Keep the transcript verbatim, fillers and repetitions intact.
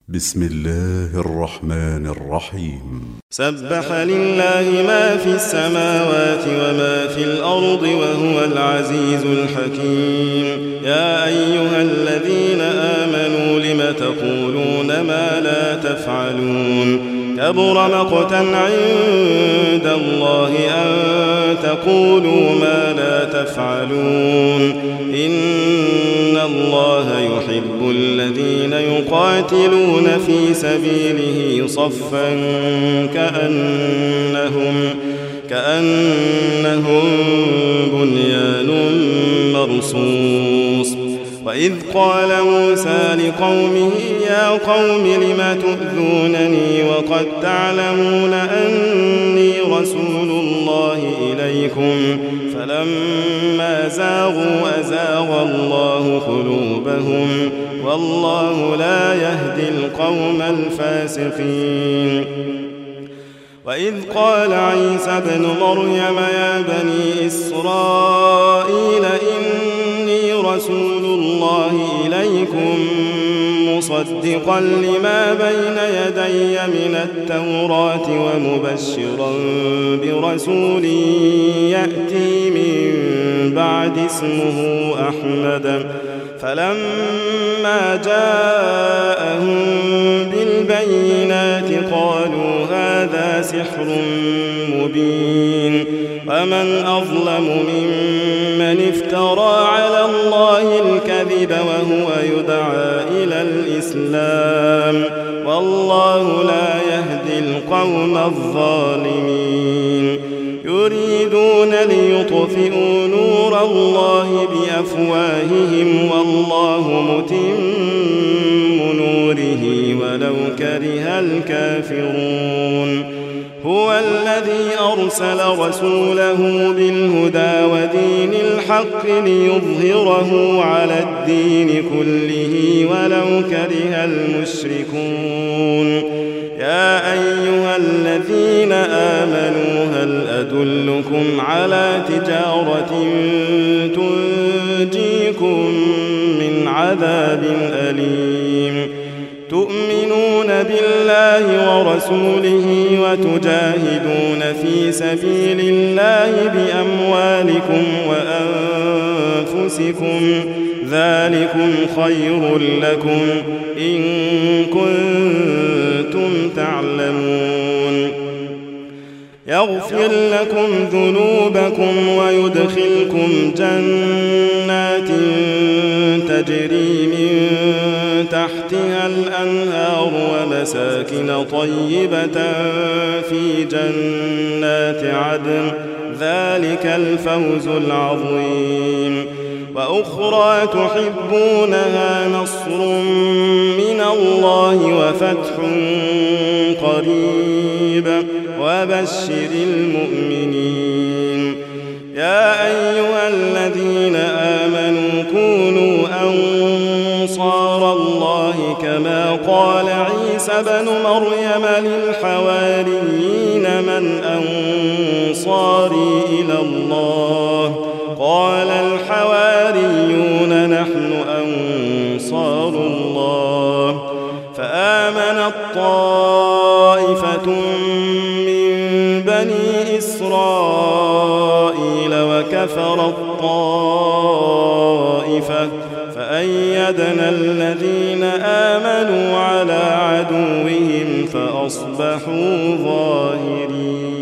بسم الله الرحمن الرحيم. سبح لله ما في السماوات وما في الأرض وهو العزيز الحكيم. يا أيها الذين آمنوا لم تقولون ما لا تفعلون؟ كبر مقتا عند الله أن تقولوا ما لا تفعلون. إن الله يحب الذين يقاتلون في سبيله صفا كأنهم, كأنهم بنيان مرصوص. وإذ قال موسى لقومه يا قوم لم تؤذونني وقد تعلمون أني رسول الله إليكم فلما زاغوا أزاغ الله قلوبهم والله لا يهدي القوم الفاسقين. وإذ قال عيسى ابن مريم يا بني إسرائيل إني رسول الله إليكم مصدقا لما بين يدي من التوراة ومبشرا برسول يأتي من بعد اسمه أحمد. فلما جاءهم بالبينات قالوا هذا سحر مبين. ومن أظلم ممن افترى على الله الكذب وهو يدعى إلى الإسلام والله لا يهدي القوم الظالمين. يريدون ليطفئوا نور الله بأفواههم والله متم نوره ولو كره الكافرون. هو الذي أرسل رسوله بالهدى ودين الحق ليظهره على الدين كله ولو كره المشركون. يا أيها الذين آمنوا هل أدلكم على تجارة تنجيكم من عذاب أليم؟ تؤمنون بالله ورسوله وتجاهدون في سبيل الله بأموالكم وأنفسكم ذلكم خير لكم إن كنتم تعلمون. يغفر لكم ذنوبكم ويدخلكم جنات تجري من تحتها الأنهار ومساكن طيبة في جنات عدن ذلك الفوز العظيم. وأخرى تحبونها نصر من الله وفتح قريب وبشر المؤمنين. يا أيها الذين آمنوا كونوا أنصار الله كما قال عيسى بن مريم للحواريين من أنصاري إلى الله؟ قال الحواريون نحن أنصار الله. فآمنت طائفة من بني إسرائيل وكفرت طائفة فأيدنا الذين آمنوا على عدوهم فأصبحوا ظاهرين.